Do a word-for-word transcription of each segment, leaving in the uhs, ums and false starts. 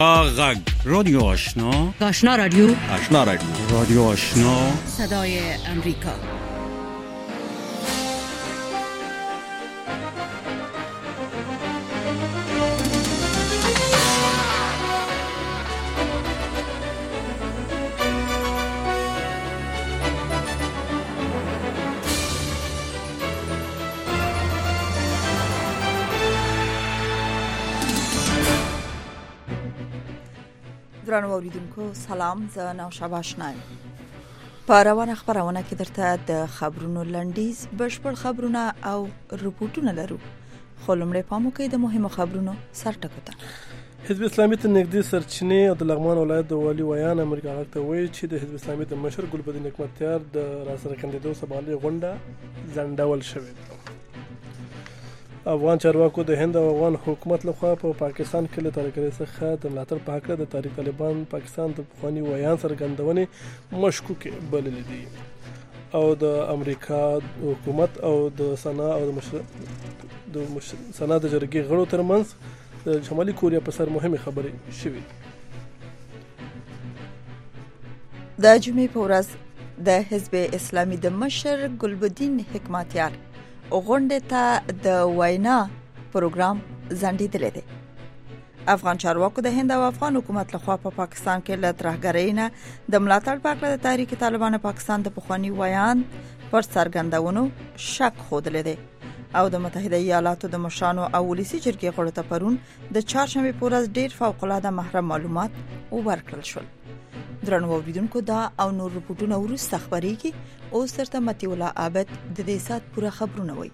غږ رادیو آشنا آشنا رادیو آشنا رادیو رادیو آشنا صدای امریکا. درنو اوریدونکو سلام، زه نوشابه آشنا یم. په روانه خبرونه کې درته د خبرونو لنډیز بشپړ خبرونه او رپورټونه لرو، خو لومړی پام وکړئ د مهمو خبرونو سرټکو ته. حزب اسلامي ته نږدې سرچینې او د لغمان ولایت د والي ویان امریکا غږ ته وایي چې د حزب اسلامي د مشر ګلبدین حکمتیار د راسره کندېدو سبانلې غونډه ځنډول شوې ده. افغان چارواکو د هند او افغان حکومت لخوا په پاکستان کې له ترکرې څخه د ملاتړ په حق د تحریک طالبان پاکستان د پخوانی ویان څرګندونې مشکوک بللې دي او د امریکا حکومت او د سنا او د مشر د مشر سنا د جرګې غړو ترمنځ د شمالي کوریا په سر مهمه خبرې شوې. د جمعې په ورځ د حزب اسلامي د مشر ګلبدین حکمتیار غونډه ته د وینا پروګرام ځنډیدل دي. افغان چارواکو د هند او افغان حکومت لخوا په پا پاکستان کې له ترهګرۍ نه د ملاتړ په اړه د تحریک طالبان پاکستان د پخوانی ویان پر څرګندونو شک خوده دي او د متحده ایالاتو د مشرانو او ولسی جرګې غړو ته پرون د چهارشنبه په ورځ ډیر فوق العاده محرم معلومات ورکړل شول. درنو اوریدونکو دا او نور رپورټونه ورسته خبرېږي. اوس ترته متي الله عابد د دې سات پوره خبرونه وایي.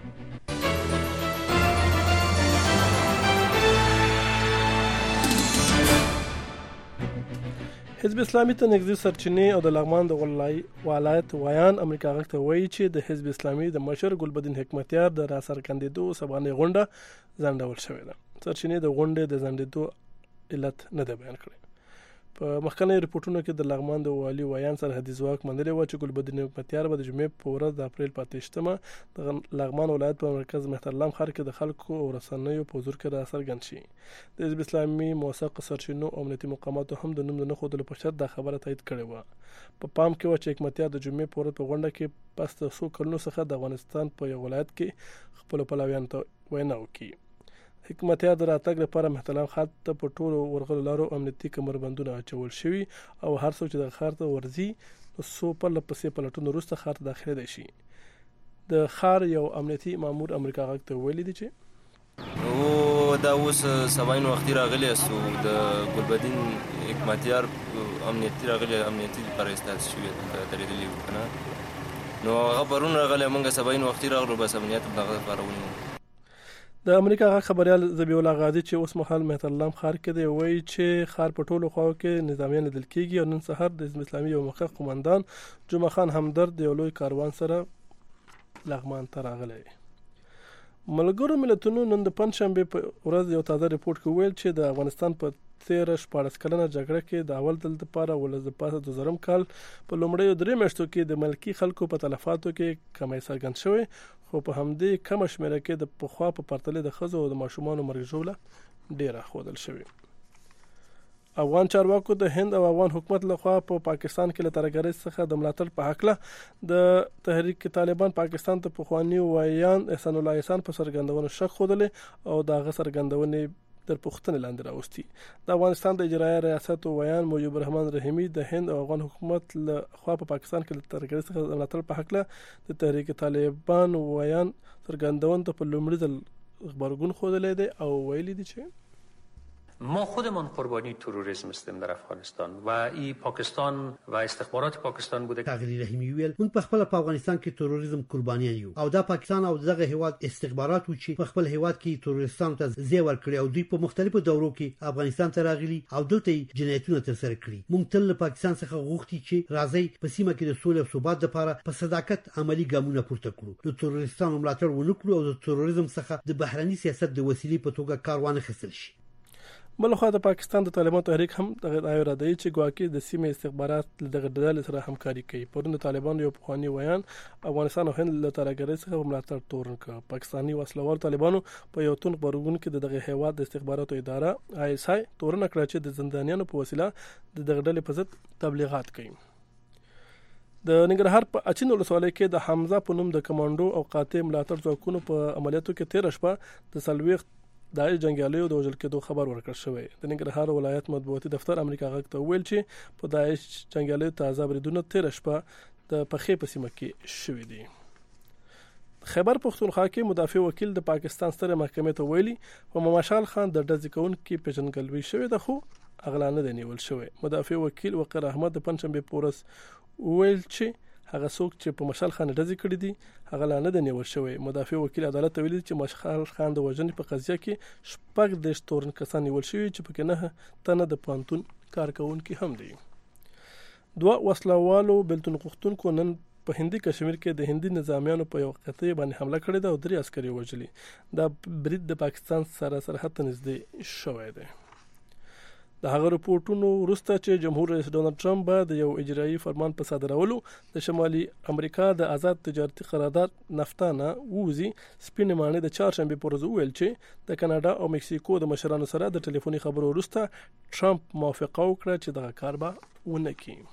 حزب اسلامي ته نږدې سرچینې او د لغمان د ولایت ویان امریکا غږ ته وایي چې د حزب اسلامي د مشر ګلبدین حکمتیار د راسره کندېدو سبانلې غونډه ځنډول شوې ده. سرچینې د غونډې د ځنډېدو علت نه ده بیان کړې. په مخکنی رپورټونو کې د لغمان د والي ویان سرحدي ځواک منلې و چې ګلبدین حکمتیار به د جمعې په ورځ د اپریل په اتهشتمه د لغمان ولایت په مرکز مهترلام ښار کې د خلکو او رسنیو په حضور کې راڅرګند شي. د حزب اسلامي موثق سرچینو او امنیتي مقاماتو هم د نوم نه خودلو په شرط دا خبره تایید کړې و. په پام کې و چې حکمتیار د جمعې په ورځ په غونډه کې پس د څو کلونو څخه د افغانستان په یو ولایت کې خپل پلویانو ته وینا وکړي. حکمتیار د راتګ لپاره مهترلام ښار ته په ټولو ورغلو لارو امنیتي کمربندونه اچول شوي او هر څوک چې د ښار ته ورځي نو څو پرله پسې پلټونو وروسته ښار ته داخلېدای شي. د ښار یو امنیتي مامور امریکا غږ ته ویلي دي چې او دا اوس سباین وختي راغلی سو د ګلبدین حکمتیار امنیتي راغلی امنیتي لپاره استاس شوی درېدلی کنه نو هغه پرون راغلی موږ سباین وختي راغلو بس امنیت دغه لپاره ونیو. د امریکا غږ خبريال ذبیح الله غازی چې اوس مهال مهترلام ښار کې دی وایي چې ښار په ټولو خواو کې نظامیان لیدل کېږي او نن سهار د حزب اسلامي یو مخکښ قومندان جمعه خان همدرد یو لوی کاروان سره لغمان ته راغلی. ملګرو ملتونو نن د پنځشنبه په ورځ یو تازه ریپورت کې ویل چې د افغانستان په تیر شپاړس کلنه جګړه کې د اول ځل لپاره ولز د پاسه د زرم کال په لومړیو درې میاشتو کې د ملکی خلکو په تلفاتو کې کمی څرګند شوی، خو په همدې کم شمیره کې د پخوا په پرتله د ښځو او د ماشومانو مرګ ژوبله ډیره ښودل شوې. افغان چارواکو د هند او افغان حکومت لخوا په پاکستان کې له ترهګرۍ څخه د ملاتړ په حق د تحریک طالبان پاکستان ته پخوانی ویان احسان الله احسان په څرګندونو شک خوده او دغه څرګندونې در پختنه لاندې راوستي. د افغانستان د اجرایي ریاست ویان موجب الرحمن رحیمی د هند او افغان حکومت له خوا په پاکستان کې له ترهګرۍ څخه د ملاتړ په حق د تحریک طالبان ویان څرګندونې ته په لومړي ځل خبرګون خوده دی او ویلي دي چې ما خودمان قربانی تروریسم هستیم در افغانستان و ای پاکستان و استخبارات پاکستان بوده. تغییر رحیمی ویل موږ په خپل په افغانستان کې تروریسم قربانیان یو او دا پاکستان او دغه هیواد استخبارات و چې په خپل هیواد کې تروریستانو ته ځای ورکړي او دوی په مختلفو دورو کې افغانستان ته راغلي او دلته جنایتونه ترسره کړي. موږ تل له پاکستان څخه غوښتي چې راځي په سیمه کې د سولې او ثبات لپاره په صداقت عملی ګامونه پورته کړو، د تروریستانو ملاتړ ونکړو او د تروریسم څخه د بهرني سیاست د وسیلې په توګه کار وانه خستل شي. بلخوا د پاکستان د طالبان تحریک هم دغه اراده چې ګواکې د سیمې استخبارات دغه ډلې سره همکاري کوي. پرون د طالبان یو پخوانی ویان افغانستان او هند له ترګرۍ څخه ملاتړ تورن کړ. پاکستاني وسلوال طالبانو په یو تون خبرګون کې دغه هیواد د استخباراتو اداره آی اس آی تورن کړ چې د زندانیانو په وسیله د دغه ډلې په ضد تبلیغات کوي. د ننګرهار په اچین ولسوالۍ کې د حمزه په نوم د کمانډو او قاطع ملاتړ ځواکونو په عملیاتو کې تیر شپه د سلويخ دای جنگیالیو د وژل کېدو خبر ورکړ شوی. د ننګرهار ولایت مطبوعاتي دفتر امریکا غږ ته ویل چې په داعش جنگیالیو تازه بریدونه تیر شپه د پخې په سیمه کې شوې دي. خیبر پختونخوا کې مدافع وکیل د پاکستان ستره محکمې ته ویلي په مماشال خان د ډزې کوونکي پیژنګلوي شوی ده خو اغلا نه دی نیول شوی. مدافع وکیل وقار احمد د پنځمبه پورس ویل چې هغه څوک چې په مشال خان ډزې کړې دي هغه لا نه دی نیول شوی. مدافع وکیل عدالت ته ویلي چې مشال خان د وژنې په قضیه کې شپږ دیرش تورن کسان نیول شوي چې پکې نه تنه د پانتون کارکونکي هم دي. دوه وسلوالو بلتون غوښتونکو نن په هندي کشمیر کې د هندي نظامیانو په یو قطعه باندې حمله کړې ده او درې عسکري وژلي. دا برید د پاکستان سره سرحد ته نږدې شوی دی. د هغه رپورټونو وروسته چې جمهور رئیس ډونالد ټرمپ به د یو اجرایي فرمان په صادرولو د شمالي امریکا د آزاد تجارتي قرارداد نفتا نه ووزي، سپین مانې د چهارشنبه پر ورځ ویل چې د کاناډا او مکسیکو د مشرانو سره د ټلیفوني خبرو وروسته ټرمپ موافقه وکړه چې دغه کار به ونه کړي.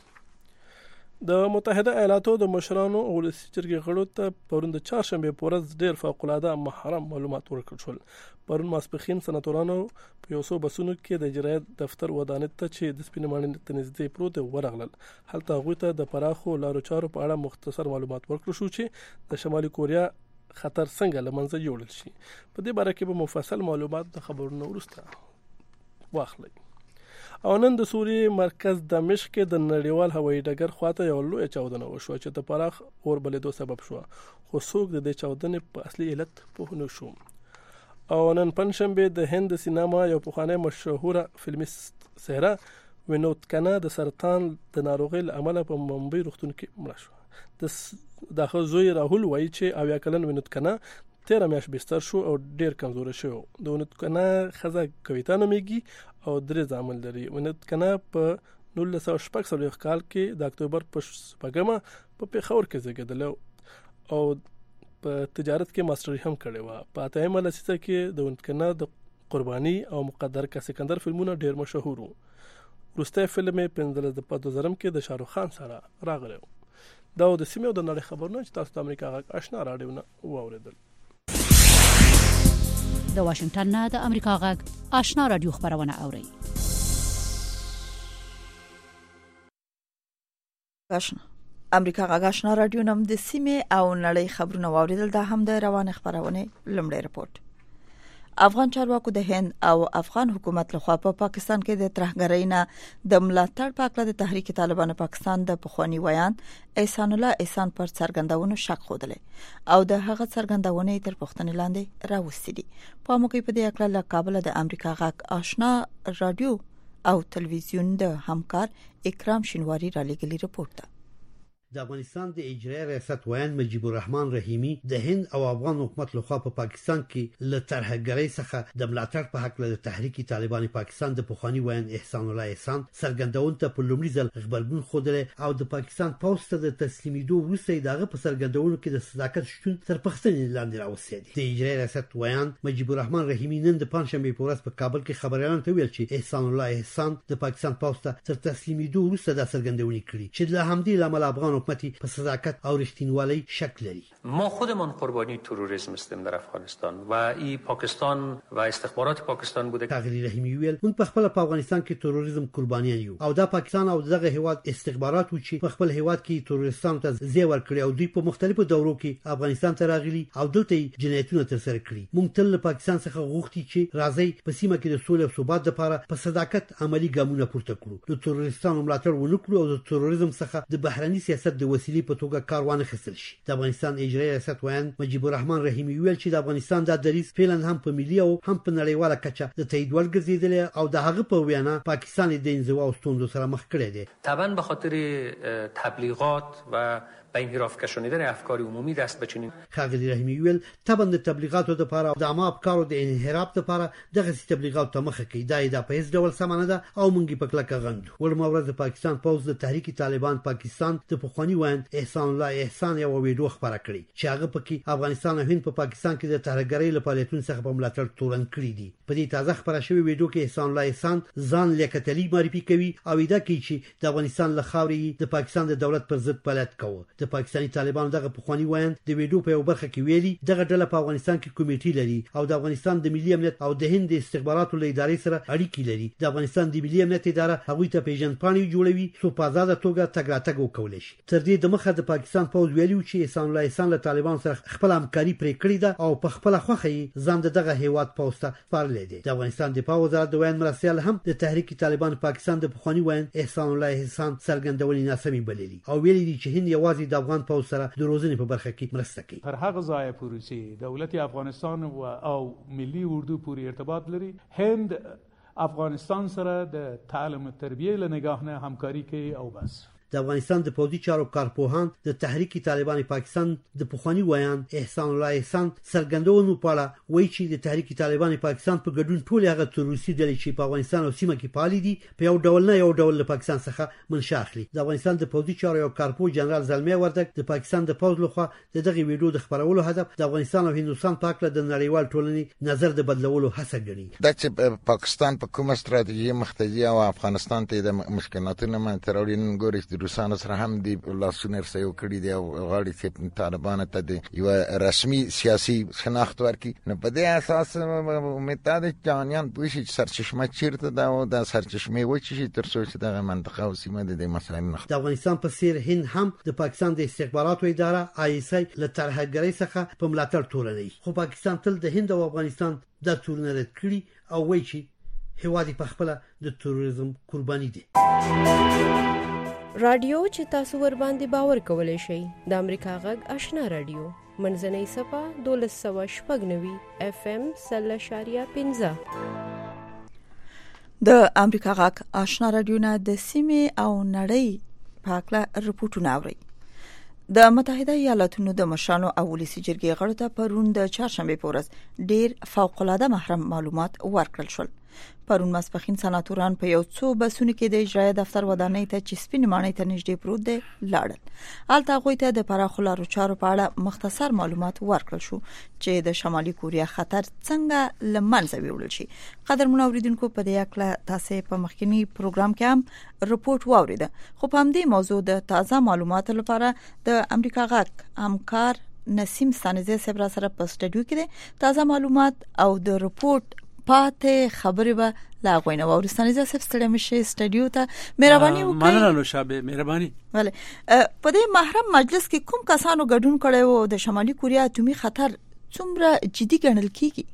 د متحده ایالاتو د مشرانو او ولسي جرګې غړو ته پرون د چهارشنبه پر ورځ ډېر فوق‌العاده محرم معلومات ورکړل شول. پرون ماسپښین سناتورانو په یو څو بسونو کې د اجرایت دفتر ودانۍ ته چې د سپین مانې ته نږدې پروت ورغلل. هلته هغوی ته د پراخو لارو چارو په اړه مختصر معلومات ورکړل شو چې د شمالي کوریا خطر څنګه له منځه یوړل شي. په دې باره کې به مفصل معلومات د خبرونو وروسته واخلئ. او نن د سوریې مرکز دمشق کې د نړیوال هوایي ډګر خواته یو لوی چاودنه وشوه چې د پراخ اور بلېدو سبب شو، خو څوک د دې چاودنې په اصلي علت پوه نه شو. او نن پنځشنبه د هند سینما یو پخوانی مشهوره فلمي څهره وینود کنا د سرطان د ناروغۍ له امله په ممبئی روغتون کې مړه شو. د هغه زوی راهول وایي چې اویا کلن وینود کنا تیره میاشت بستر شو او ډیر کمزوره شو. د وینود کنا ښځه کویتا نومیږي او درې زامن لري. وینود کنا په نولس سوه شپږ څلوېښت کال کې د اکتوبر په شپږمه په پیښور کې زیږېدله او په تجارت کې ماستري هم کړې وه. په اتمه لسیزه کې د وینود کنا د قرباني او مقدر کا سکندر فلمونه ډیر مشهور وو. وروستی فلم یې پنځلس په دوه زرم کې د شاهرخ خان سره راغلی و. دا د سیمې او د نړۍ خبرونه چې تاسو د امریکا غږ آشنا راډیو نه واورېدل. د واشنگټن نه د امریکا غږ آشنا رادیو خبرونه اوري. آشنا امریکا غږ آشنا رادیو نم د سیمې او نړۍ خبرونه واورېدل. دا هم د روانه خبرونه لمړی رپورت. افغان چارواکو د هند او افغان حکومت لخوا په پا پاکستان کې د ترهګرۍ نه د ملاتړ په اړه د تحریک طالبان پاکستان د پخوانی ویان احسان الله احسان پر څرګندونو شک خوده او د هغه څرګندونې تر پوښتنې لاندې راوستي دي. په موقع په دې اړه له کابل د امریکا غږ آشنا رادیو او تلویزیون د همکار اکرام شینواری را لګلی رپورت ده. د افغانستان د اجرایي ریاست ویان مجیب الرحمن رحیمی د هند او افغان حکومت لخوا په پاکستان کې له ترهګرۍ څخه د ملاتړ په حق له تحریک طالبان پاکستان د پخوانی ویان احسان الله احسان څرګندون ته په لومړي ځل خبرګون خوده او د پاکستان پوسټ ته د تسلیمیدو وروسته دغه په څرګندونو کې د صداقت شتون تر پښتنې لاندې راوستي دي. د اجرایي ریاست ویان مجیب الرحمن رحیمی نن د پنځشنبه په ورځ په کابل کې خبريالانو ته ویل چې احسان الله احسان د پاکستان پوسټ ته تر تسلیمیدو وروسته د څرګندونې کړې چې له همدې لامل افغان حکومت په صداقت او رښتینولۍ شک لري. ما خودمان قربانی تروریسم هستیم در افغانستان و ای پاکستان و استخبارات پاکستان بوده. تغییر رحیمی ویل موږ په خپل په افغانستان کې تروریسم قربانیان یو او دا پاکستان او دغه هیواد استخبارات و چې په خپل هیواد کې تروریستانو ته ځای ورکړي او دوی په مختلفو دورو کې افغانستان ته راغلي او دلته جنایتونه ترسره کړي. موږ تل پاکستان څخه غوښتي چې راځي په سیمه کې د سولې او ثبات لپاره په صداقت عملی ګامونه پورته کړو. د تروریستانو ملاتړ ونکړو او د تروریزم څخه د بهرني سیاست د وسیلې په توګه کاروان خستل شي. د افغانستان اجرایي ریاست ویان مجیب الرحمن رحیمی ویل چې د افغانستان د دریځ فعلا هم په ملي او هم په نړیواله کچه د تایید وړ ګرځیدل او د هغه په وینا پاکستان د انزوا او ستونزو سره مخ کړی دی. طبعا به خاطر تبلیغات و و انحراف کشانیدن افکار عمومی دست به چنین ښاغلي رحیمي ویل طبعا د تبلیغاتو لپاره د عامه افکارو د انحراف لپاره دغه تبلیغات ته مخه کوي دا د په هیڅ ډول سم نه ده او مونږ په کلکه غندو. ولما ورځ د پاکستان پوز د تحریک طالبان پاکستان د پخوانی وایند احسان الله احسان یو ویډیو خبره کړې چې هغه پکې افغانستان او هند په پا پاکستان کې د ترهګرۍ لپاره فعالیتونو څخه په ملاتړ تورن کړی دي. په دې تازه خبره شوی ویډیو کې احسان الله احسان ځان لیکتلی معرفي کوي او دا کوي چې د افغانستان له خاورې د پاکستان د دولت پر ضد فعالیت کوي. د پاکستاني طالبانو دغه پخوانی وایند د ویډیو په یو برخه کې ویلي دغه ډله په افغانستان کې کمیټې لري او د افغانستان د ملي امنیت او د هند استخباراتو له ادارې سره اړیکې لري. د افغانستان د ملي امنیت اداره هغوی ته پیژندپاڼې جوړوي څو په آزاده توګه تګ راتګ وکولای شي. تر دې د مخه د پاکستان پوز ویلي چې احسان الله احسان له طالبانو سره خپل همکاري پرې کړې ده او په خپل خوخه ځان دغه هیواد پوز ته سپارلی دی. د افغانستان دفاع وزارت د وایند مرستیال هم د تحریک طالبان پاکستان د پخوانی وایند احسان الله احسان څرګندولې ناسمي بللي او ویلي دي چې هند یوازې د افغان پوز سره د روزنې په برخه کې مرسته کوي. هر هغه ځای پورې چې دولت افغانستان و او ملي اردو پورې ارتباط لري هند افغانستان سره د تعلیم او تربیه له نگاه نه همکاري کوي او بس. د افغانستان د پوځي چارو کارپوهان د تحریک طالبان پاکستان د پخوانی وایند احسان الله احسان څرګندونو په اړه وایي چې د تحریک طالبان پاکستان په ګډون ټول هغه تروریستي ډلې چې په افغانستان او سیمه کې فعال دي په یو ډول نه یو ډول له پاکستان څخه منشأ اخلي. د افغانستان د پوځي چارو یو کارپوه جنرال زلمي وردګ د پاکستان د پوځ لخوا د دغه ویډیو د خبرولو هدف د افغانستان او هندوستان په اړه د نړیوال ټولنې نظر د بدلولو هڅه ګڼي. دا چې پاکستان په کومه ستراتیژي مختزي او افغانستان ته د مشکلاتونو منځته نن ګوري د روسانو سره هم دی لاسونه رسېو کړی دی او غاړي چې طالبان ته د یو رسمي سیاسي شناخت ورکړي. نو په دې اساس امید ده چې جهانیان پوه شي چې سرچشمه چیرته ده او د سرچشمې وچې شي تر څو چې دغه منطقه او سیمه د دې مسایلو نه. د افغانستان په څیر هند هم د پاکستان د استخباراتو اداره آی اس آی له ترهګرۍ څخه په ملاتړ تورنوي خو پاکستان تل د هند او افغانستان د تورن رد کړي او وایي چې هیواد په خپل د تروریزم قرباني دي. رادیو چې تاسو ور باندې باور کولای شئ د امریکا غږ آشنا رادیو منځنۍ صفه دولس سوه شپږ نوي اف ام سل اشاریه پنځه. د امریکا غږ آشنا رادیو نه د سیمې او نړۍ په اړه رپورټونه اوري. د متحده ایالاتونو د مشرانو او ولسی جرګې غړو ته پرون د چهارشنبه په ورځ ډیر فوق العاده محرم معلومات ورکړل شول. پرون ماسپخین سناتوران په یو څو بسونو کې د اجرایه دفتر ودانۍ ته چې سپین ماڼۍ ته نږدې پروت دی لاړل. هلته هغوی ته د پراخو لارو چارو په اړه مختصر معلومات ورکړل شو چې د شمالي کوریا خطر څنګه له منځه ویوړل شي. قدرمن اوریدونکو په دې اړه تاسو په مخکنی پروګرام کې هم رپورټ واوریده خو په همدې موضوع د تازه معلوماتو لپاره د امریکا غږ همکار نسیم سانزه سبرا سره په سټډیو کې دی. تازه معلومات او د رپورټ پاتې خبرې به لا غوینه ورستانه ځکه ستړي مشه سټډیو ته مهرباني وکړئ. مننه نو شابه مهرباني. vale په دې محرم مجلس کې کوم کسانو ګډون کړي وو د شمالي کوریا اټومي خطر څومره جدي ګڼل کیږي؟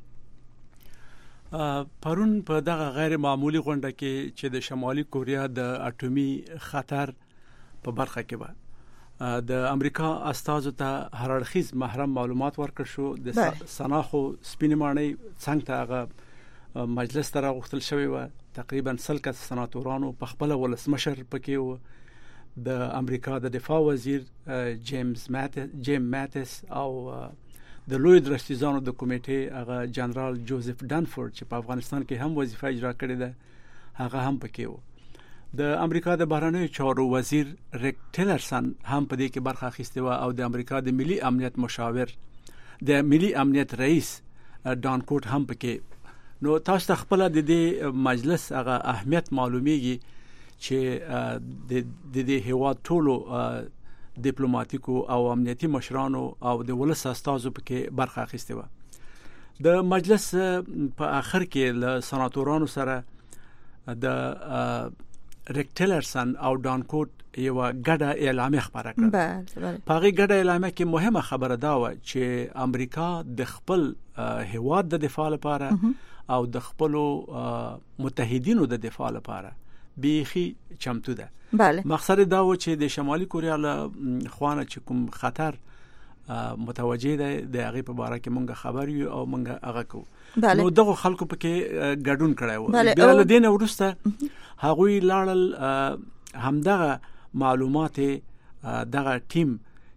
پرون په دغه غیر معمولی غونډه کې چې د شمالي کوریا د اټومي خطر په برخه کې و د امریکا استازو ته هر اړخیز محرم معلومات ورکړ شو. د سناخو سپینمانۍ څنګه هغه مجلس ته راغوښتل شوی و. تقریبا سل کس سناتورانو په خپل ولسمشر پکې و. د امریکا د دفاع وزیر جیمز ماتس جیم ماتس او د لوی درستیزانو د کمیټې هغه جنرال جوزف ډانفورد چې په افغانستان کې هم وظیفه اجرا کړې ده هغه هم پکې و. د امریکا د بهرنیو چارو وزیر ریک ټیلرسن هم په دې کې برخه اخیسته و او د امریکا د ملي امنیت مشاور د ملي امنیت رئیس ډان کوټ هم پکې. نو تاسو ته خپل د دې مجلس هغه اهمیت معلومیږي چې د دې هیواد ټولو ډیپلوماټیکو او امنیتي مشرانو او د ولس استازو پکې برخه اخیسته و. د مجلس په اخر کې له سناتورانو سره د ریک ټیلرسن او ډان کوټ یو ګډه اعلامیه خبره کړه. بله په هغه ګډه اعلامیه کې مهمه خبره دا و چې امریکا د خپل هیواد د دفاع لپاره او د خپل متحدینو د دفاع لپاره بیخي چمتو ده. بله مقصد دا و چې د شمالي کوریا له خوانه چې کوم خطر متوجه ده د هغه په اړه کې مونږ خبر یو او مونږ هغه کو. نو دغه خلکو پکې ګډون کړی و. بیا له دې نه وروسته هغوی لاړل همدغه معلومات دغه ټیم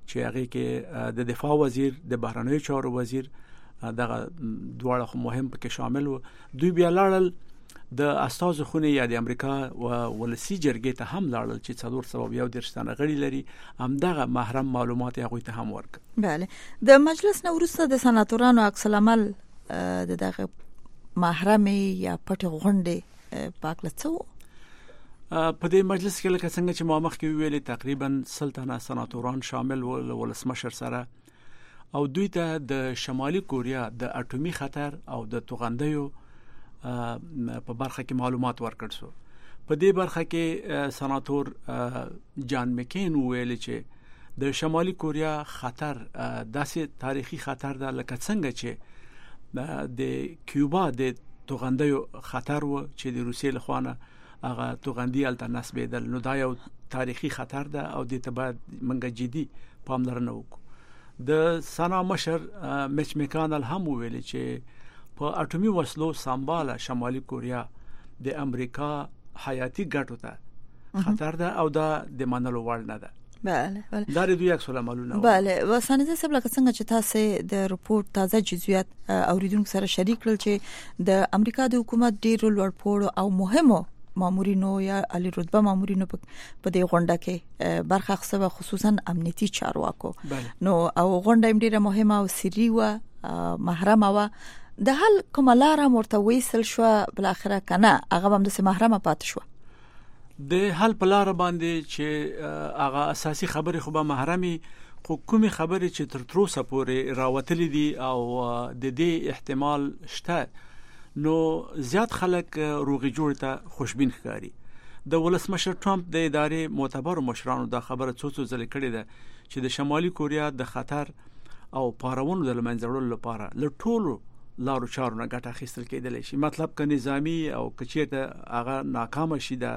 چې هغه کې د دفاع وزیر د بهرنیو چارو وزیر دغه دواړه مهم پکې شامل وو. دوی بیا لاړل د استازو خونه یا د امریکا او ولسی جرګې ته هم لاړل چې څلور سبب یو درشتانه غړي لري، هم دغه محرم معلومات هغه ته هم ورک. بله د مجلس نو وروسته د سناتورانو عکس العمل د دغه محرم یا پټ غونډې پاکله څو په دې مجلس کې لکه څنګه چې ما مخکې ویلې تقریبا سلطنه سناتوران شامل ول ولسمشر سره، او دوی ته د شمالي کوریا د اټومي خطر او د توغندیو په برخه کې معلومات ورکړ شو. په دې برخه کې سناتور جان مکین ویل چې د شمالي کوریا خطر داسې تاریخي خطر ده لکه څنګه چې د کیوبا د توغندیو خطر و چې د روسیې لخوا هغه توغندي الته نسبېدل. نو دا یو تاریخي خطر ده او د تبعید منګه جدي پاملرنه وکړو. د سنا مشر مچ میکانل هم ویل چې په اټومي وسلو سمباله شمالي کوریا د امریکا حیاتي ګټو ته خطر ده او دا د منلو وړ نه ده. بله بله دا د دوی عکس العملونه. بله وسانده سبله څنګه چې تاسو د رپورت تازه جزئیات اوریدونکو سره شریک کړل چې د امریکا د حکومت ډیر لوړ پوړو او مهمو مامورینو یا علی رتبه مامورینو په دې غونډه کې برخه اخیسته، خصوصا امنیتي چارواکو. نو او غونډه ډیره مهمه او سری و محرمه و. د حل کوملاره مرته وېسل شو بل اخره کنه هغه هم د محرمه پات شو. د حل پلار باندې چې هغه اساسي خبره خو به محرمي حکومي خبره چې تر تروسه پورې راوتلې دي او د دې احتمال شته، نو زیات خلک روغي جوړ ته خوشبین ښکاري. د ولسمشر ټرمپ د ادارې معتبر مشرانو دا خبره څو څو ځله کړې ده چې د شمالي کوریا د خطر او پارونو د منځوړلو لپاره له ټولو لارو چارو نه ګټه اخیستل کېدلی شي. مطلب ک نظامی او کچېته هغه ناکام شي د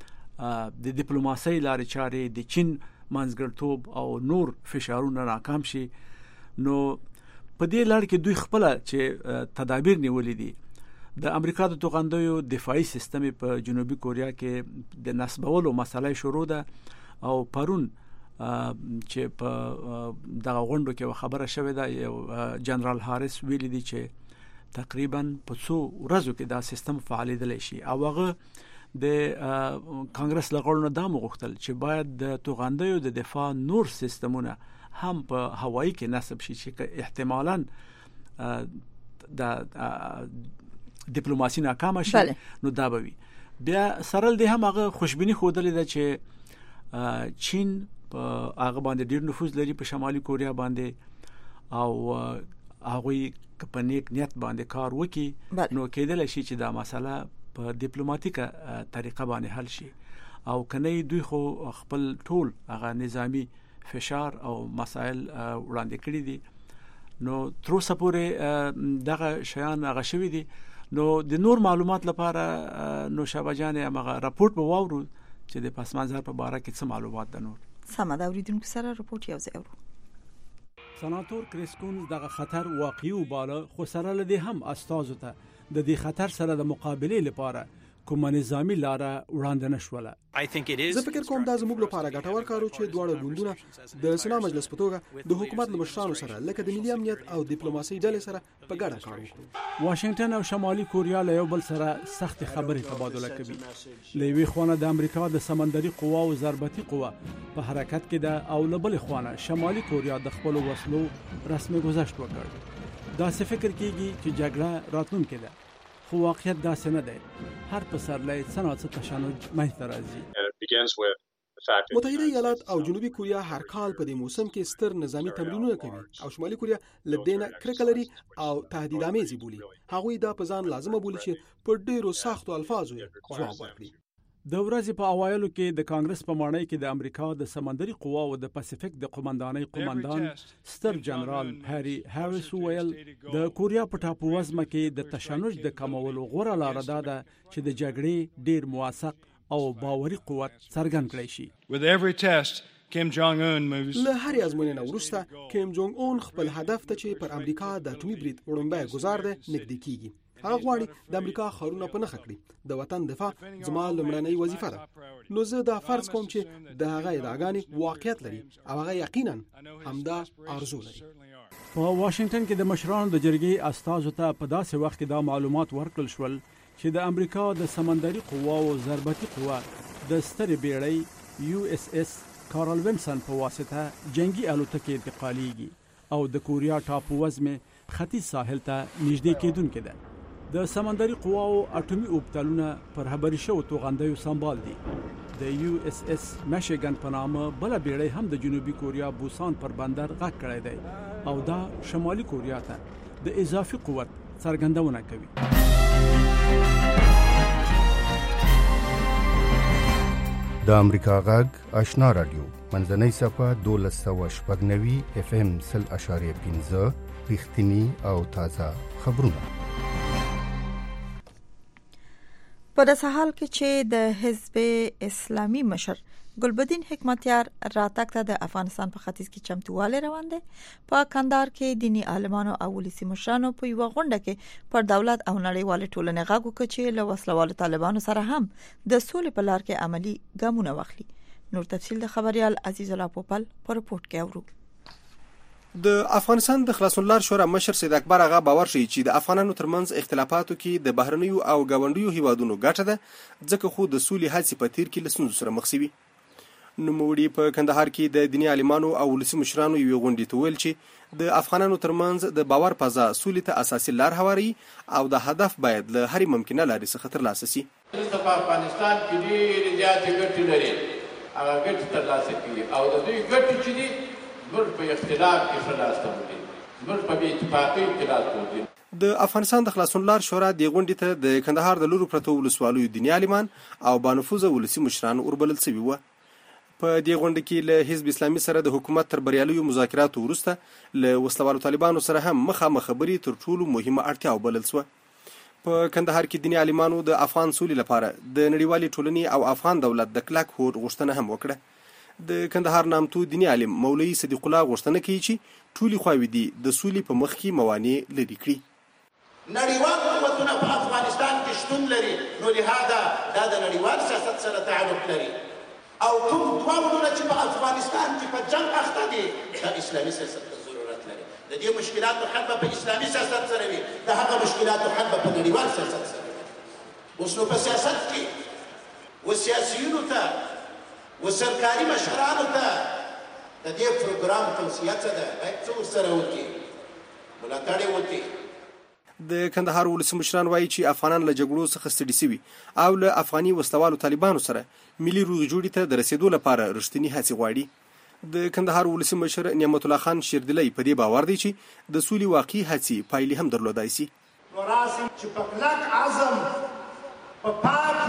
د ډیپلوماسۍ لارې چارې د چین منځګړتوب او نور فشارونه ناکام شي. نو په دې لړ کې دوی خپل چې تدابیر نیولې دي. د امریکا د توغندیو دفاعي سیستم په جنوبي کوریا کې د نسبولو مسله شروع ده او پرون چې په دغه غونډو کې خبره شوې ده یو جنرال هاریس ویلي دي چې تقریبا په څو ورځو کې دا سیستم فعالیدلی شي. او هغه د کانګرس لغړو نه دا مغوښتل چې باید د توغندیو د دفاع نور سیستمونه هم په هوایي کې نصب شي چې احتمالاً د ډیپلوماسي ناکام شي. نو دا به وي. بیا سره دې هم هغه خوشبینی خودلې ده چې چین په هغه باندې ډیر نفوذ لري په شمالي کوریا باندې او هغه په نیک نیت باندې کار وکي. نو کېدل شي چې دا مسله په ډیپلوماټیکه طریقه باندې حل شي او کنه دوی خو خپل ټول هغه نظامی فشار او مسائل وړاندې کړی دي. نو تر اوسه پورې دغه شیان هغه شوی دي. نو د نور معلومات لپاره نو شابجان هغه راپورټ به واورو چې د پس منظر په باره کې څه معلومات ده. نور سم دا اوریدونکو سره راپورټ یو ځای ورو. سناتور کریس کونز دغه خطر واقعي وباله، خو سره لدی هم استازو ته د دې خطر سره د مقابله لپاره کومه نظامی لاره وړاندې نشوله. زه فکر کوم دا زموږ لپاره ګټور کارو چې دواړه ګوندونه د سنا مجلس په توګه د حکومت له مشرانو سره لکه د ملي امنیت او ډیپلوماسۍ ډلې سره په ګډه کار وکړي. واشنگټن او شمالي کوریا له یو بل سره سخت خبرې تبادله کوي. له یوې خوا د امریکا د سمندري قوا او ضربتي قوا په حرکت کې ده او له بل خوا شمالي کوریا د خپل وسلو رسمي گذشت وکړ. دا څه فکر کیږي چې جګړه راتلونکې ده، خو واقعیت داسې نه دی. هر پسرلی څنګه تشنج منځته راځي. متحده ایالات او جنوبي کوریا هر کال په دې موسم کې ستر نظامی تمرینونه کوي او شمالي کوریا لدینه کرکه لري او تهدیدآمیز بولي. هغوی دا په ځان لازمه بولي چې په ډیرو سختو الفاظو ځواب ورکړي. د ورځې په اوایلو کې د کانګرس په ماڼۍ کې د امریکا د سمندري قوا او د پاسفیک د قومندانۍ قومندان ستر جنرال هری هاریس ویل د کوریا په ټاپو وزمه کې د تشنج د کمولو غوړه لار ده چې د جګړې ډیر موثق او باوري قوت څرګند کړي شي. With every test کیم جونګ اون مووز له هر ازموینې نه وروسته کیم جونګ اون خپل هدف ته چې پر امریکا د اټومي برید وړاندې گزار ده نږدې کیږي. هغه غواړي د امریکا خارونه په نخښه کړي د وطن دفاع زما لومړنۍ وظیفه ده نو زه دا فرض کوم چې د هغه ادعاګانې واقعیت لري او هغه یقینا همدا آرزو لري. په واشنگټن کې د مشرانو د جرګې استازو ته په داسې وخت کې دا معلومات ورکړل شول چې د امریکا د سمندري قواو ضربتي قوا د سترې بیړۍ یو اس اس کارل وینسن په واسطه جنگي الوتکې انتقالېږي او د کوریا ټاپو وزمه ختیځ ساحل ته نږدې کېدونکې ده. د سمندري قواو اټومي اوبتلونه پر خبري شو توغندیو سمبال دي. د یو اس اس میشیګن په نامه بل بیړۍ هم د جنوبي کوریا بوسان پر بندر غږ کړی دی او دا شمالي کوریا ته د اضافي قوت څرګندونه کوي. د امریکا غږ آشنا رادیو منځنۍ صفه دولس سوه شپږ نوي اف ام سل اشاریه پنځه رښتینی او تازه خبرونه. په داسې حال کې چې د حزب اسلامي مشر ګلبدین حکمتیار راتګ ته د افغانستان په ختیځ کې چمتووالی روان دی، په کندهار کې دینی عالمانو او ولسي مشرانو په یو غونډه کې پر دولت او نړیوال ټولنې غږ وکړ چې له وسلوالو طالبانو سره هم د سولې په لار کې عملی ګامونه واخلي. نور تفصیل د خبريال عزیز الله پوپل په رپورت کې اورو. د افغانستان د خلاصون لار شورا مشر سید اکبر آغا باور شي چې د افغانانو ترمنځ اختلافاتو کې د بهرنیو او گاونډیو هیوادونو ګټه ده، ځکه خو د سولې هڅې په تیر کې له ستونزو سره مخ شوي. نوموړي په کندهار کې د دیني عالمانو او ولسي مشرانو یوې غونډې ته ویل چې د افغانانو ترمنځ د باور فضا سولې ته اساسي لار هواري او د هدف باید له هرې ممکنه لارې څخه ترلاسه شي. په افغانستان کې ډېرې زیاتې ګټې لري، هغه ګټې ترلاسه کوي او د دوی ګټې چې دي زموږ په اختلاف کې ښه لاسته وړي، زموږ په بې اتفاقۍ کې لاسته وړي. د افغانستان د خلاصون لار شورا د غونډې ته د کندهار د لورو پرتو ولسوالیو دیني عالمان او بانفوذه ولسي مشران وربلل شوي وو. په دې غونډه کې له حزب اسلامي سره د حکومت تر بریالیو مذاکراتو وروسته له وسلوالو طالبانو سره هم مخامخ خبرې تر ټولو مهمه اړتیا وبلل شوه. په کندهار کې دیني عالمانو د افغان سولې لپاره د نړیوالې ټولنې او افغان دولت د کلک هوډ غوښتنه هم وکړه. د کندهار نامتو دیني عالم مولوي صدیق الله غوښتنه کوي چې ټولې خواوې دي د سولې په مخ کې موانع لرې کړي. نړیوال قوتونه په افغانستان کې شتون لري، نو لهدا دا د نړیوال سیاست سره تعلق لري او کوم دوه وروڼه چې په افغانستان کې په جنګ اخته دي دا اسلامي سیاست ته ضرورت لري. د دې مشکلاتو حل به په اسلامي سیاست سره وي، د هغه مشکلاتو حل به په نړیوال سیاست سره وي. اوس نو په سیاست کې و سیاسیونو ته و سرکاري مشرانو ته د دې پروګرام توصیه څه ده؟ باید څه ورسره وکړي، ملاتړ یې وکړي. د کندهار ولسي مشران وایي چې افغانان له جګړو څخه ستړي شوي او له افغاني وسلوالو طالبانو سره ملي روغې جوړې ته د رسیدو لپاره رښتینی هڅې غواړي. د کندهار ولسي مشر نعمت الله خان شیردلی په دې باور دی چې د سولې واقعي هڅې پایلې هم درلودای شي. نو راسي چې په کلک عزم په پاک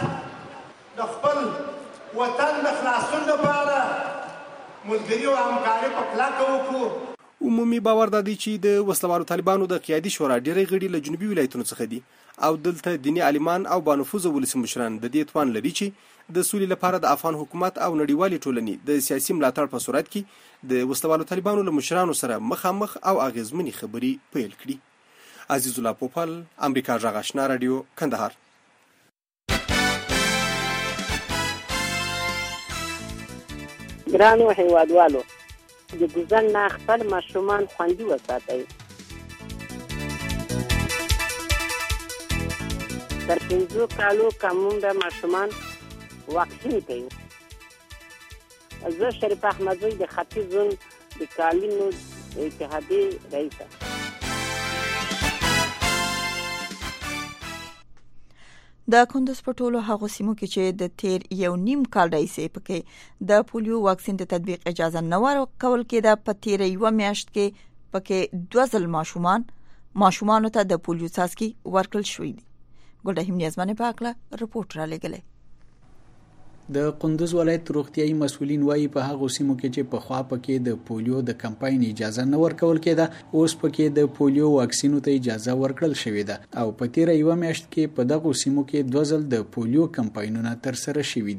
نیت د خپل وطن د خلاصون لپاره ملګري او همکاري په کلک وکړو. عمومي باور د دې چې د وسلوالو طالبانو د قیادي شورا ډېری غړي له جنوبي ولایتونو څخه دي او دلته دیني عالمان او بانفوذه ولسي مشران د دې توان لري چې د سولې لپاره د افغان حکومت او نړیوالې ټولنې د سیاسي ملاتړ په صورت کې د وسلوالو طالبانو له مشرانو سره مخامخ او اغیزمنې خبرې پیل کړي. عزیز الله پوپل، امریکا غږ آشنا رادیو، کندهار. ګرانو هیوادوالو، د ګوزن نه خپل ماشومان خوندي وساتئ. تر پنځو کالو کمون د ماشومان واکسین کوي. زه شریف احمدزی د ختیځ زون د کالینو اتحادیې رئیسه. د کندوز په ټولو هغو سیمو کې چې د تیر یو نیم کال راهیسې پکې د پولیو واکسین د تطبیق اجازه نه ورکول کېده، په تیر یو میاشت کې پکې دوه ځل ماشومان ماشومانو ته د پولیو څاڅکي ورکړل شوې دي. ګلرحیم نیازمن په اړه رپورټ را لګلې. د کندوز ولایت روغتيایي مسؤلین وایي په هغه سیمو کې چې په خوا پکې د پولیو د کمپاین اجازه نه ورکول کېده، اوس پکې د پولیو واکسینو ته اجازه ورکړل شوې ده او په تیر یو میاشت کې په دغه سیمو کې دوه ځل د پولیو کمپاینونه تر سره شوي دي.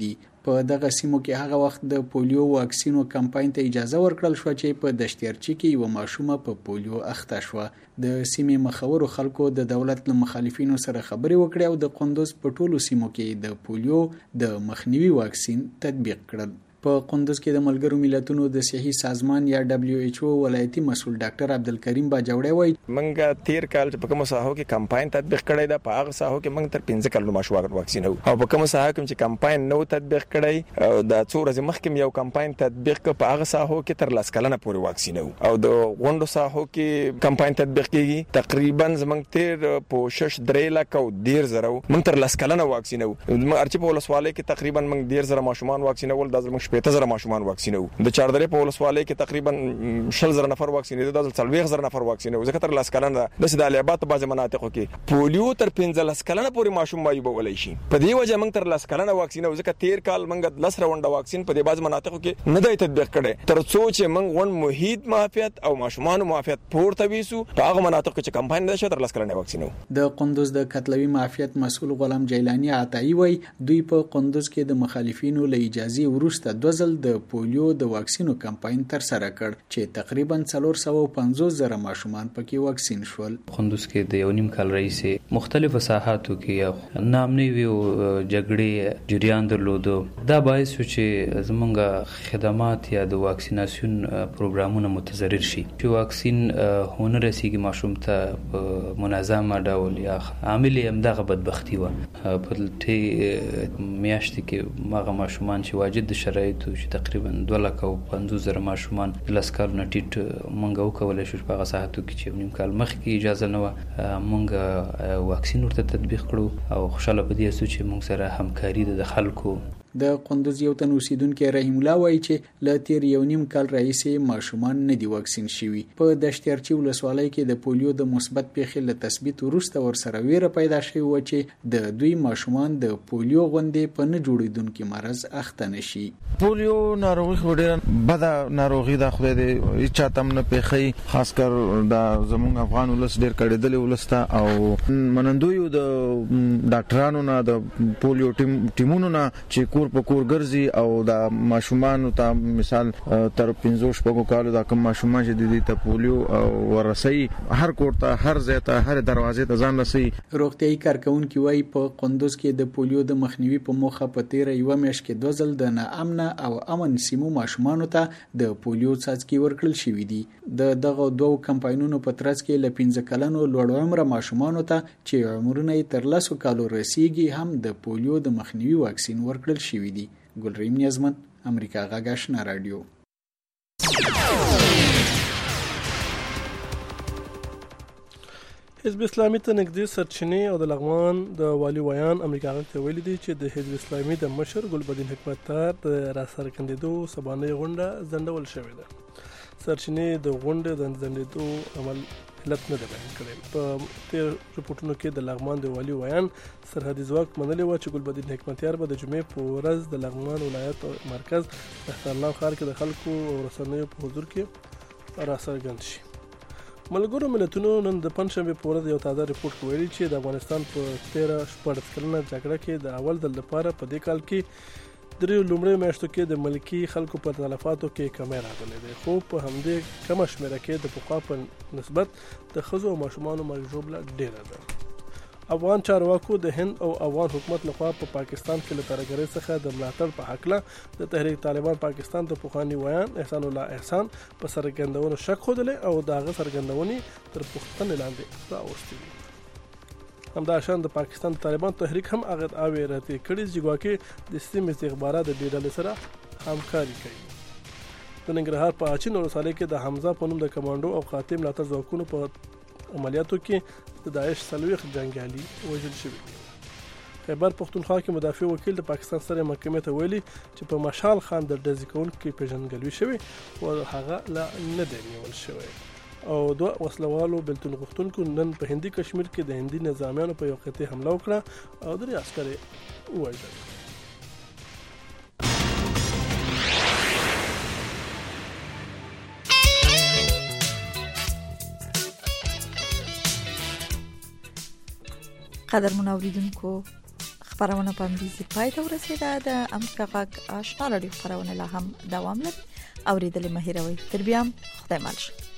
په دغه سیمو کې هغه وخت د پولیو واکسینو کمپاین ته اجازه ورکړل شو چې په دشتیرچی کې یو ماشومه په پولیو اخته شو. د سیمې مخورو خلکو د دولت له مخالفینو سره خبرې وکړې او د قندوز په ټولو سیمو کې د پولیو د مخنیوي واکسین تطبیق کړل. په قندوز کې د ملګرو ملتونو د صحي سازمان یا دبليو ایچ او ولایتي مسؤل ډاکټر عبدالکریم باجوړی وایي منګه تیر کال په کوم ساحو کې کمپاین تطبیق کړی دا په هغه ساحو کې منګ تر پنځه کلونو ماشومان واکسین او په کوم ساحو کې چې کمپاین نو تطبیق کړی دا څو ورځې مخکې یو کمپاین تطبیق کړ په هغه ساحو کې تر لاس کلنه پورې واکسین او د غونډو ساحو کې کمپاین تطبیق کیږي تقریبا زمنګ تیر پوشش درې لک او ډیر زره منګ تر لاس کلنه واکسین او ارچې په ولسوالۍ کې تقریبا منګ ډیر زره ماشومان واکسین ول د زمنګ شپږ زره ماشومان واکسین او د چاردرې په ولسوالۍ کې تقریبا شل زره نفر واکسین دي د څلوېښت زره نفر واکسین او ځکه تر لاس کلنه د سدالیابات په بعض مناطقو کې پولیو تر پنځه لاس کلنه پورې ماشوم وایي بولای شي په دې وجه موږ تر لاس کلنه واکسین او ځکه تیر کال موږ لس راونډه واکسین په دې بعض مناطقو کې نه دی تطبیق کړي تر څو چې موږ ون محیط معافیت او ماشومان معافیت پورته ویسو په هغه مناطقو کې چې کمپاین نشه تر لاس کلنه واکسین د قندوز د کتلوي معافیت مسؤل غلام جیلانی عطایی وایي دوی په قندوز کې د مخالفینو له اجازه ورسته دوزل د پولیو د واکسینو کمپاین تر سره کړ چې تقریبا څلور سوه او پنځوس زره ماشومان پکې واکسین شول. قندوز کې د یو نیم کال رئیسې مختلفو ساحاتو کې نامنوي او جګړې جریان درلودو. دا باعث شو چې زمونږ خدمات یا د واکسیناسیون پروګرامونه متضرر شي چې واکسین هونه رسیږي ماشوم ته منظمه ډول یا عامل هم دغه بدبختی و په ټي میاشتې کې ماغه ماشومان چې واجد د شرایطو چې تقریبا دوه لک او پنځوس زره ماشومان د لاس کارونه ټیټ مونږ وکولای شو په هغه ساحاتو کې چې نیم کال مخکې اجازه نه و مونږ واکسین ورته تطبیق کړو او خوشاله په دې اسو چې مونږ سره همکاري د خلکو. د قندوز یو تن اوسیدونکو رحیم الله وایي چې ل تیر یو نیم کال رئیسې ماشومان نه دي واکسین شوي. په دشتیرچی ولسوالۍ کې د پولیو د مثبت پیښې له تثبیت وروسته ورسره ویره پیدا شوې و چې د دوی ماشومان د پولیو غوندې په نه جوړیدونکي مرض اخته نشي. پولیو ناروغي ډېره بده ناروغي ده خدای دې چاته نه پیښي خاص کر د زموږ افغان ولس ډېر کړهدلې ولسته او منندوی د ډاکټرانو نه د پولیو ټیم ټیمونو نه چې کور په کور ګرځي او د ماشومان ته مثال تر پنځه شپږو کالو د کوم ماشومان چې د دې ته پولیو او ورسي هر کور ته هر ځای ته هر دروازې ته ځان رسي. روغتيایي کارکونکو وايي په قندوز کې د پولیو د مخنیوي په موخه په تیر یو میاشت کې دوزل د ناامن او امن سیمو ماشومان ته د پولیو څاڅکي ورکړل شوې دي. د دغه دوه کمپاینونو په ترڅ کې ل پنځه کلنو لوړ عمر ماشومان ته چې عمرونه تر لسو کالو رسیدي هم د پولیو د مخنیوي واکسین ورکړل شوی دی. ګلریم نیازمن امریکا غږ آشنا رادیو. حزب اسلامي ته نږدې سرچینې او د لغمان د والي ویان امریکا غږ ته ویلي دي چې د حزب اسلامي د مشر ګلبدین حکمتیار د راسرکندېدو سبانۍ غونډه ځنډول شوې ده. سرچینې د غونډې د ځنډېدو عمل علت نه ده بیان کړی. په تیر رپورټونو کې د لغمان د والي ویان سرحدي ځواک منلې و چې ګلبدین حکمتیار به د جمعې په ورځ د لغمان ولایت مرکز احترام ښار کې د خلکو او رسنیو په حضور کې راڅرګند شي. ملګرو ملتونو نن د پنځشنبه په ورځ یو تازه رپورټ ویلي چې د افغانستان په تیر شپږ کلنه جګړه کې د اول ځل لپاره په دې کال کې درې لومړی میاشتو کې د ملکی خلکو په تلفاتو کې کمی راغلی دی، خو په همدې کمه شمېره کې د پخوا په نسبت د ښځو او ماشومانو مرګ ژوبله ډېره ده. افغان چارواکو د هند او افغان حکومت لخوا په پا پاکستان کې له ترهګرۍ څخه د ملاتړ په هکله د تحریک طالبان پاکستان ته پخوانی ویان احسان الله احسان په څرګندونو شک ښودلی او د هغه څرګندونې تر پوښتنې لاندې راوستې دي. همدا شان د پاکستان طالبان تحریک هم هغه دعوې راتې کړي چې ګواکې د سیمې استخبارات د دې ډلې سره همکاري کوي. د ننګرهار په اچین ولسوالۍ کې د حمزه په نوم د کمانډو او قاتل ملاتړ ځواکونو په عملیاتو کې د داعش څلوېښت جنګیالي وژل شوي دي. خیبر پښتونخوا کې مدافع وکیل د پاکستان سترې محکمې ته ویلي چې په مشال خان د ډزې کوونکي پیژندګلوي شوې او هغه لا نه دی نیول شوی. او دوه وسلوالو بلتون غوښتونکو نن په هندي کشمیر کې د هندي نظامیانو په یو قطعه حمله وکړه او درې عسکر یې ووژل. قدر منوریدونکو خبرونه په امریکا پای ته ورسیده. د امریکا غږ آشنا رادیو خبرونه لا هم دوام لري. اوریدل مهیروي تر بیا خدای مل.